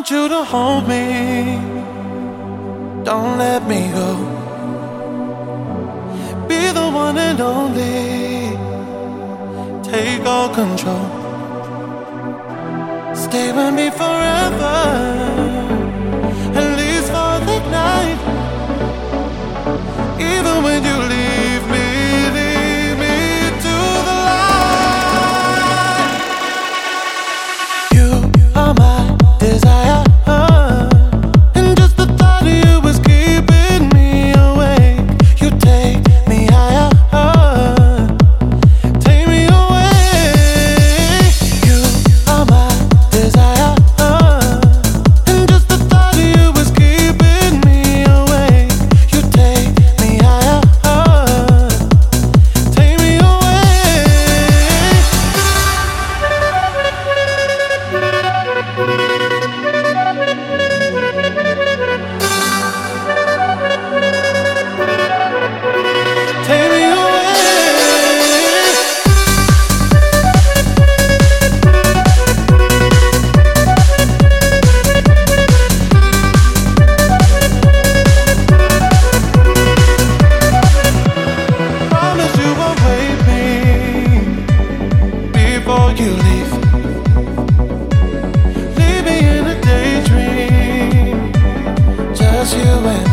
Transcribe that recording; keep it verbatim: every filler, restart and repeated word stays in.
want you to hold me, don't let me go. Be the one and only, take all control. Stay with me forever, at least for the night. Even when you leave me, leave me to the light. You are my desire, and just the thought of you is keeping me awake. You take me higher, take me away. You are my desire, and just the thought of you is keeping me awake. You take me higher, take me away. Take me away. Promise you won't wait me before you leave. Leave me in a daydream, just you and